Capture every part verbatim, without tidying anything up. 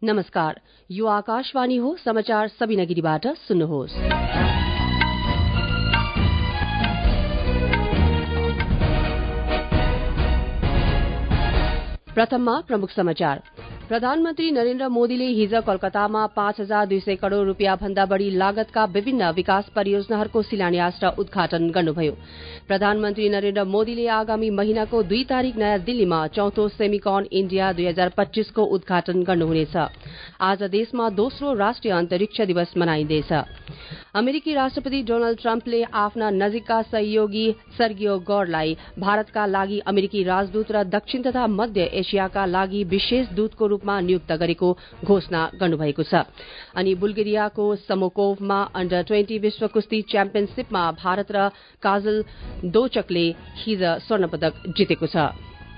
नमस्कार, यो आकाशवाणी हो। समाचार सबिना गिरीबाट सुन्नुहोस्। प्रथममा प्रमुख समाचार। प्रधानमन्त्री नरेन्द्र मोदीले हिज कोलकातामा पाँच हजार दुई सय करोड़ रूपियाँ भन्दा बढ़ी लागतका विभिन्न विकास परियोजनाहरूको शिलान्यास र उद्घाटन गर्नुभयो। प्रधानमन्त्री नरेन्द्र मोदीले आगामी महिनाको दुई तारीक नयाँ दिल्लीमा चौथो सेमिकन इण्डिया दुई हजार पच्चीसको उद्घाटन गर्नुहुनेछ। आज देशमा दोस्रो राष्ट्रिय अन्तरिक्ष दिवस मनाइँदैछ। अमेरिकी राष्ट्रपति डोनाल्ड ट्रम्पले आफ्ना नजिकका सहयोगी सर्गियो गौरलाई भारतका लागि अमेरिकी राजदूत र दक्षिण तथा मध्य एशियाका लागि विशेष दूतको रूपमा नियुक्त गरेको घोषणा गर्नुभएको छ। अनि बुल्गेरियाको समोकोभमा अन्डर ट्वेन्टी विश्व कुस्ती च्याम्पियनशीपमा भारत र काजल दोचकले हिज स्वर्ण पदक जितेको छ।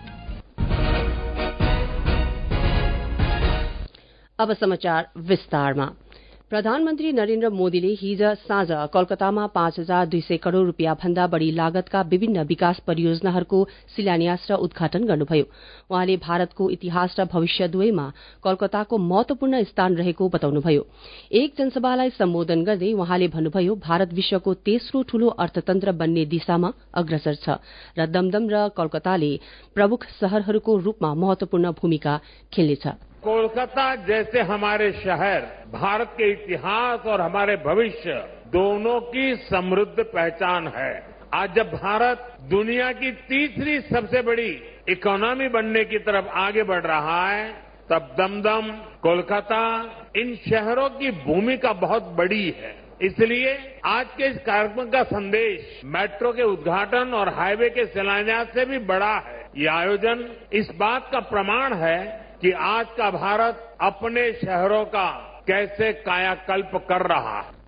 अब समाचार विस्तारमा। प्रधानमन्त्री नरेन्द्र मोदीले हिज साँझ कोलकातामा पाँच हजार दुई सय करोड़ रूपियाँ भन्दा बढ़ी लागतका विभिन्न विकास परियोजनाहरूको शिलान्यास र उद्घाटन गर्नुभयो। उहाँले भारतको इतिहास र भविष्य दुवैमा कोलकाताको महत्वपूर्ण स्थान रहेको बताउनुभयो। एक जनसभालाई सम्बोधन गर्दै उहाँले भन्नुभयो, भारत विश्वको तेस्रो ठूलो अर्थतन्त्र बन्ने दिशामा अग्रसर छ र दमदम र कोलकाताले प्रमुख शहरहरूको रूपमा महत्वपूर्ण भूमिका खेल्नेछ। कोलकाता जैसे हमारे शहर भारत के इतिहास और हमारे भविष्य दोनों की समृद्ध पहचान है। आज जब भारत दुनिया की तीसरी सबसे बड़ी इकोनॉमी बनने की तरफ आगे बढ़ रहा है, तब दमदम, कोलकाता इन शहरों की भूमिका बहुत बड़ी है। इसलिए आज के इस कार्यक्रम का संदेश मेट्रो के उद्घाटन और हाईवे के शिलान्यास से भी बड़ा है। ये आयोजन इस बात का प्रमाण है कि आज का भारत अपने शहरों का कैसे कायाकल्प कर रहा है।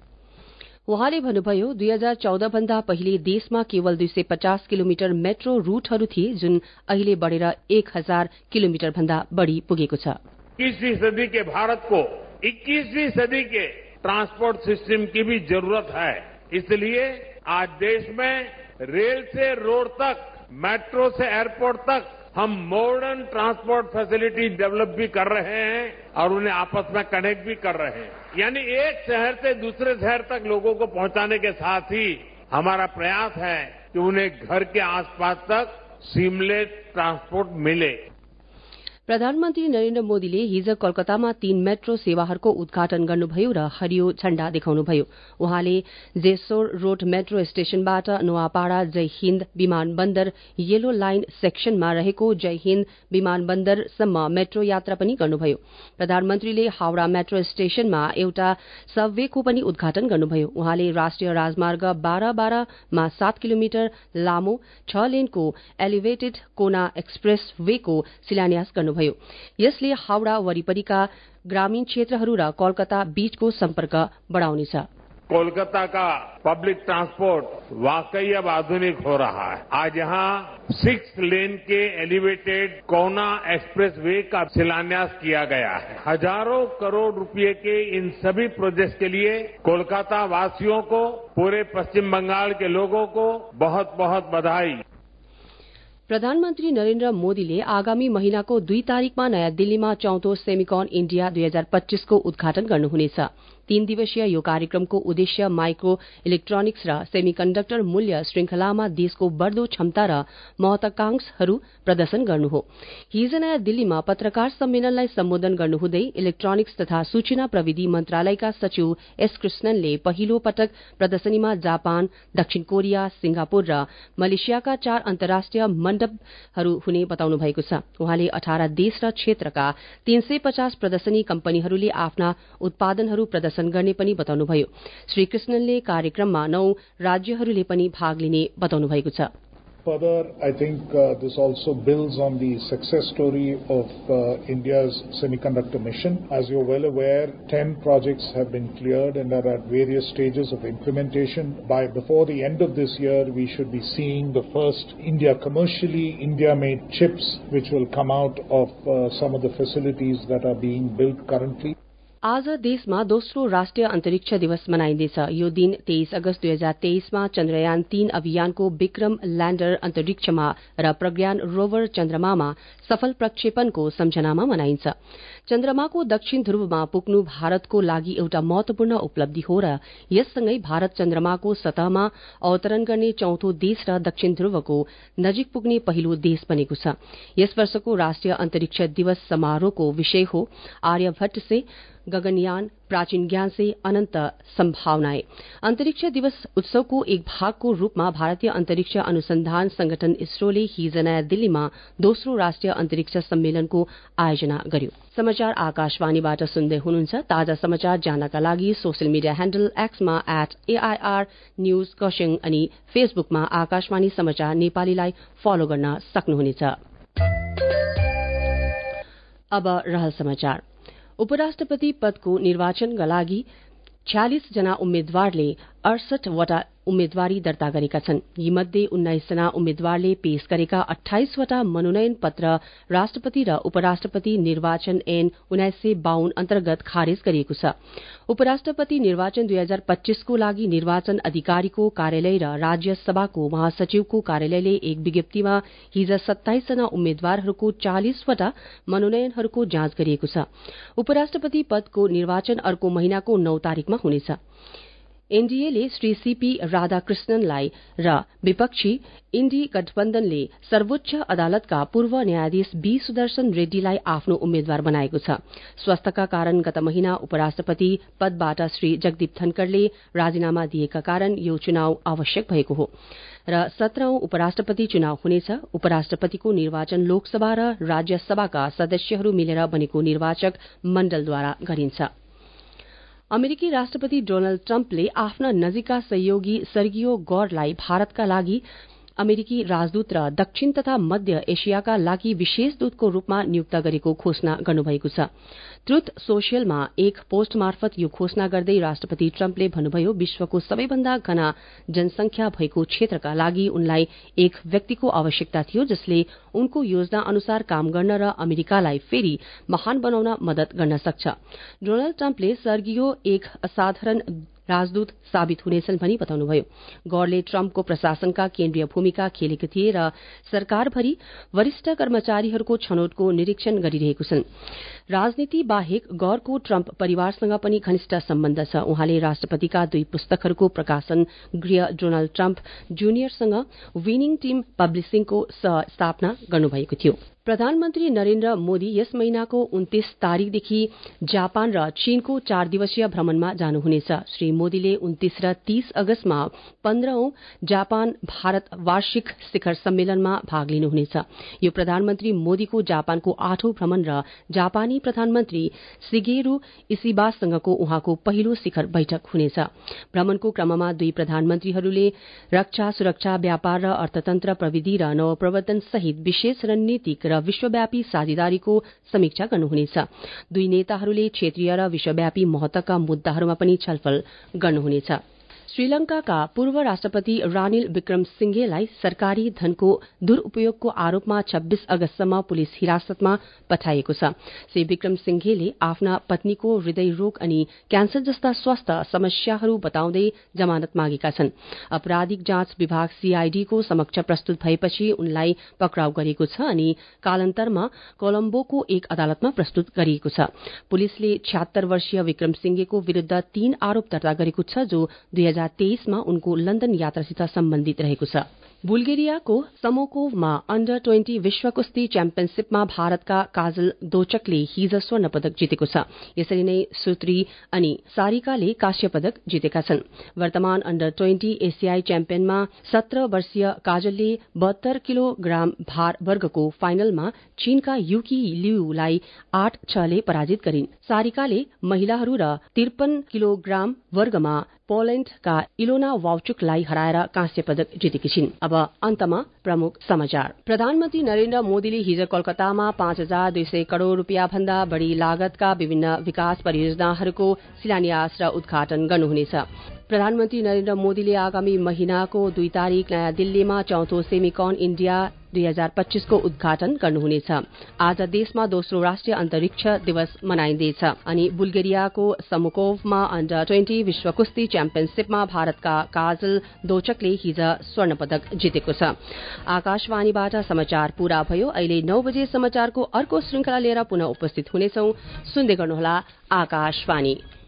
उहाँले भन्नुभयो, दुई हजार चौध भन्दा पहिले देशमा केवल दुई सय पचास किलोमिटर मेट्रो रूटहरू थिए, जुन अहिले बढ़ेर एक हजार किलोमिटर भन्दा बढ़ी पुगेको छ। इक्कीसवीं सदी के भारत को इक्कीसवीं सदी के ट्रांसपोर्ट सिस्टम की भी जरूरत है। इसलिए आज देश में रेल से रोड तक, मेट्रो से एयरपोर्ट तक हम मॉडर्न ट्रांसपोर्ट फैसिलिटी डेवलप भी कर रहे हैं और उन्हें आपस में कनेक्ट भी कर रहे हैं। यानी एक शहर से दूसरे शहर तक लोगों को पहुंचाने के साथ ही हमारा प्रयास है कि उन्हें घर के आसपास तक सीमलेस ट्रांसपोर्ट मिले। प्रधानमन्त्री नरेन्द्र मोदीले हिज कोलकातामा तीन मेट्रो सेवाहरूको उद्घाटन गर्नुभयो र हरियो झण्डा देखाउनुभयो। उहाँले जेसोर रोड मेट्रो स्टेशनबाट नोआपाड़ा जय हिन्द विमानबन्दर येलो लाइन सेक्सनमा रहेको जय हिन्द विमानबन्दरसम्म मेट्रो यात्रा पनि गर्नुभयो। प्रधानमन्त्रीले हावड़ा मेट्रो स्टेशनमा एउटा सबवेको पनि उद्घाटन गर्नुभयो। उहाँले राष्ट्रिय राजमार्ग बाह्र बाह्रमा सात किलोमिटर लामो छ लेनको एलिभेटेड कोना एक्सप्रेस वेको शिलान्यास गर्नुभयो। यसले हावड़ा वरिपरिका ग्रामीण क्षेत्रहरू र कोलकाता बीचको सम्पर्क बढ़ाउनेछ। कोलकाता का पब्लिक ट्रांसपोर्ट वाकई अब आधुनिक हो रहा है। आज यहाँ सिक्स लेन के एलिवेटेड कोना एक्सप्रेस वे का शिलान्यास किया गया है। हजारों करोड़ रुपए के इन सभी प्रोजेक्ट्स के लिए कोलकाता वासियों को, पूरे पश्चिम बंगाल के लोगों को बहुत बहुत बधाई। प्रधानमन्त्री नरेन्द्र मोदीले आगामी महिनाको दुई तारीकमा नयाँ दिल्लीमा चौथो सेमिकन इण्डिया दुई हजार पच्चीसको उद्घाटन गर्नुहुनेछ। तीन दिवसीय यो कार्यक्रमको उद्देश्य माइक्रो इलेक्ट्रोनिक्स र सेमिकन्डक्टर मूल्य श्रृंखलामा देशको बढ़दो क्षमता र महत्वाकांक्षाहरू प्रदर्शन गर्नु हो। हिज नयाँ दिल्लीमा पत्रकार सम्मेलनलाई सम्बोधन गर्नुहुँदै इलेक्ट्रोनिक्स तथा सूचना प्रविधि मन्त्रालयका सचिव एस कृष्णनले पहिलो पटक प्रदर्शनीमा जापान, दक्षिण कोरिया, सिंगापुर र मलेसियाका चार अन्तर्राष्ट्रिय मण्डपहरू हुने बताउनु भएको छ। उहाँले अठार देश र क्षेत्रका तीन सय पचास प्रदर्शनी कम्पनीहरूले आफ्ना उत्पादनहरू प्रदर्शन गर्ने पनि बताउनुभयो। श्री कृष्णनले कार्यक्रममा नौ राज्यहरूले पनि भाग लिने बताउनु भएको छ। Further, I think uh, this also builds on the success story of uh, India's semiconductor mission. As you're well aware, ten projects have been cleared and are at various stages of implementation. By before the end of this year, we should be seeing the first India commercially India-made chips, which will come out of uh, some of the facilities that are being built currently. आज देशमा दोस्रो राष्ट्रिय अन्तरिक्ष दिवस मनाइँदैछ। यो दिन तेइस अगस्त दुई हजार तेइसमा चन्द्रयान तीन अभियानको विक्रम ल्याण्डर अन्तरिक्षमा र प्रज्ञान रोभर चन्द्रमामा सफल प्रक्षेपणको सम्झनामा मनाइन्छ। चन्द्रमाको दक्षिण ध्रुवमा पुग्नु भारतको लागि एउटा महत्वपूर्ण उपलब्धि हो र यससँगै भारत चन्द्रमाको सतहमा अवतरण गर्ने चौथो देश र दक्षिण ध्रुवको नजिक पुग्ने पहिलो देश बनेको छ। यस वर्षको राष्ट्रिय अन्तरिक्ष दिवस समारोहको विषय हो आर्यभट्ट से गगनयान, प्राचीन ज्ञान से अनन्त सम्भावनाएं। अन्तरिक्ष दिवस उत्सवको एक भागको रूपमा भारतीय अन्तरिक्ष अनुसन्धान संगठन इसरोले हिज नयाँ दिल्लीमा दोस्रो राष्ट्रिय अन्तरिक्ष सम्मेलनको आयोजना गर्यो। समाचार आकाशवाणीबाट सुन्दै हुनुहुन्छ। ताजा समाचार जान्नका लागि सोशल मिडिया ह्याण्डल एक्समा एट एआईआर न्यूज खरसाङ अनि फेसबुकमा आकाशवाणी समाचार नेपालीलाई फलो गर्न सक्नुहुनेछ। अब रहल समाचार। उपराष्ट्रपति पदको निर्वाचनका लागि छ्यालिस जना उम्मेद्वारले अडसठ वटा उम्मेद्वारी दर्ता गरेका छन्। यीमध्ये उन्नाइस जना उम्मेद्वारले पेश गरेका अठाइसवटा मनोनयन पत्र राष्ट्रपति र उपराष्ट्रपति निर्वाचन ऐन उन्नाइस सय बाउन्न अन्तर्गत खारेज गरिएको छ। उपराष्ट्रपति निर्वाचन दुई हजार पच्चीसको लागि निर्वाचन अधिकारीको कार्यालय र राज्यसभाको महासचिवको कार्यालयले एक विज्ञप्तिमा हिज सत्ताइस जना उम्मेद्वारहरूको चालिसवटा मनोनयनहरूको जाँच गरिएको छ। उपराष्ट्रपति पदको निर्वाचन अर्को महिनाको नौ तारीकमा हुनेछ। एनडीएले श्री सीपी राधाकृष्णनलाई र विपक्षी इन्डी गठबन्धनले सर्वोच्च अदालतका पूर्व न्यायाधीश बी सुदर्शन रेड्डीलाई आफ्नो उम्मेद्वार बनाएको छ। स्वास्थ्यका कारण गत महिना उपराष्ट्रपति पदबाट श्री जगदीप धनखड़ले राजीनामा दिएका कारण यो चुनाव आवश्यक भएको हो र सत्रौं उपराष्ट्रपति चुनाव हुनेछ। उपराष्ट्रपतिको निर्वाचन लोकसभा र राज्यसभाका सदस्यहरू मिलेर बनेको निर्वाचक मण्डलद्वारा गरिन्छ। अमेरिकी राष्ट्रपति डोनाल्ड ट्रम्पले आफ्ना नजिकका सहयोगी सर्गियो गौरलाई भारतका लागि अमेरिकी राजदूत र दक्षिण तथा मध्य एशियाका लागि विशेष दूतको रूपमा नियुक्त गरेको घोषणा गर्नुभएको छ। ट्रुथ सोसियलमा एक पोस्ट मार्फत यो घोषणा गर्दै राष्ट्रपति ट्रम्पले भन्नुभयो, विश्वको सबैभन्दा घना जनसंख्या भएको क्षेत्रका लागि उनलाई एक व्यक्तिको आवश्यकता थियो जसले उनको योजना अनुसार काम गर्न र अमेरिकालाई फेरि महान बनाउन मदत गर्न सक्छ। डोनाल्ड ट्रम्पले सर्गियो एक असाधारण राजदूत साबित हुनेछन् भनी बताउनुभयो। गौरले ट्रम्पको प्रशासनका केन्द्रीय भूमिका खेलेका थिए र सरकारभरि वरिष्ठ कर्मचारीहरूको छनौटको निरीक्षण गरिरहेको छन्। राजनीति बाहेक गौरको ट्रम्प परिवारसँग पनि घनिष्ठ सम्बन्ध छ। उहाँले राष्ट्रपतिका दुई पुस्तकहरूको प्रकाशन गृह डोनाल्ड ट्रम्प जुनियरसँग विनिङ टीम पब्लिसिङको सह स्थापना गर्नुभएको थियो। प्रधानमन्त्री नरेन्द्र मोदी यस महिनाको उन्तीस तारीकदेखि जापान र चीनको चार दिवसीय भ्रमणमा जानुहुनेछ। श्री मोदीले उन्तीस र तीस अगस्तमा पन्ध्रौं जापान भारत वार्षिक शिखर सम्मेलनमा भाग लिनुहुनेछ। यो प्रधानमन्त्री मोदीको जापानको आठौं भ्रमण र जापानी प्रधानमन्त्री शिगेरू इशिबासँगको उहाँको पहिलो शिखर बैठक हुनेछ। भ्रमणको क्रममा दुई प्रधानमन्त्रीहरूले रक्षा, सुरक्षा, व्यापार र अर्थतन्त्र, प्रविधि र नवप्रवर्तन सहित विशेष रणनीतिक र विश्वव्यापी साझेदारीको समीक्षा गर्नुहुनेछ। दुई नेताहरूले क्षेत्रीय र विश्वव्यापी महत्वका मुद्दाहरूमा पनि छलफल गर्नुहुनेछ। श्रीलंकाका पूर्व राष्ट्रपति रानिल विक्रमसिंघेलाई सरकारी धनको दुरूपयोगको आरोपमा छब्बीस अगस्तसम्म पुलिस हिरासतमा पठाइएको छ। श्री विक्रमसिंघेले आफ्ना पत्नीको हृदय रोग अनि क्यान्सर जस्ता स्वास्थ्य समस्याहरू बताउँदै जमानत मागेका छन्। अपराधिक जाँच विभाग सीआईडीको समक्ष प्रस्तुत भएपछि उनलाई पक्राउ गरेको छ अनि कालान्तरमा कोलम्बोको एक अदालतमा प्रस्तुत गरिएको छ। पुलिसले छिहत्तर वर्षीय विक्रमसिंघेको विरूद्ध तीन आरोप दर्ता गरेको छ जो दुई हजार तेइसमा उनको लन्दन यात्रासित सम्बन्धित रहेको छ। बुल्गेरियाको समोकोवमा अन्डर ट्वेन्टी विश्व कुस्ती च्याम्पियनशीपमा भारतका काजल दोचकले हिज स्वर्ण पदक जितेको छ। यसरी नै सुत्री अनि सारिकाले कांस्य पदक जितेका छन्। वर्तमान अन्डर ट्वेन्टी एसियाई च्याम्पियनमा सत्र वर्षीय काजलले बहत्तर किलोग्राम भार वर्गको फाइनलमा चीनका युकी लियूलाई आठ छले पराजित गरिन्। सारिकाले महिलाहरू र त्रिपन्न किलोग्राम वर्गमा पोल्याण्डका इलोना वाउचुकलाई हराएर कांस्य पदक जितेकी छिन्। अब अन्तमा प्रमुख समाचार। प्रधानमन्त्री नरेन्द्र मोदीले हिज कोलकातामा पाँच हजार दुई सय करोड़ रूपियाँ भन्दा बढ़ी लागतका विभिन्न विकास परियोजनाहरूको शिलान्यास र उद्घाटन गर्नुहुनेछ। प्रधानमन्त्री नरेन्द्र मोदीले आगामी महिनाको दुई तारिक नयाँ दिल्लीमा चौथो सेमिकन इण्डिया दुई हजार पच्चीसको उद्घाटन गर्नुहुनेछ। आज देशमा दोस्रो राष्ट्रिय अन्तरिक्ष दिवस मनाइँदैछ अनि बुल्गेरियाको समुकोवमा अन्डर ट्वेन्टी विश्व कुस्ती च्याम्पियनशीपमा भारतका काजल दोचकले हिज स्वर्ण पदक जितेको छ। आकाशवाणीबाट समाचार पूरा भयो। अहिले नौ बजे समाचारको अर्को श्रृंखला लिएर पुनः उपस्थित हुनेछौं। सुन्दै गर्नुहोला आकाशवाणी।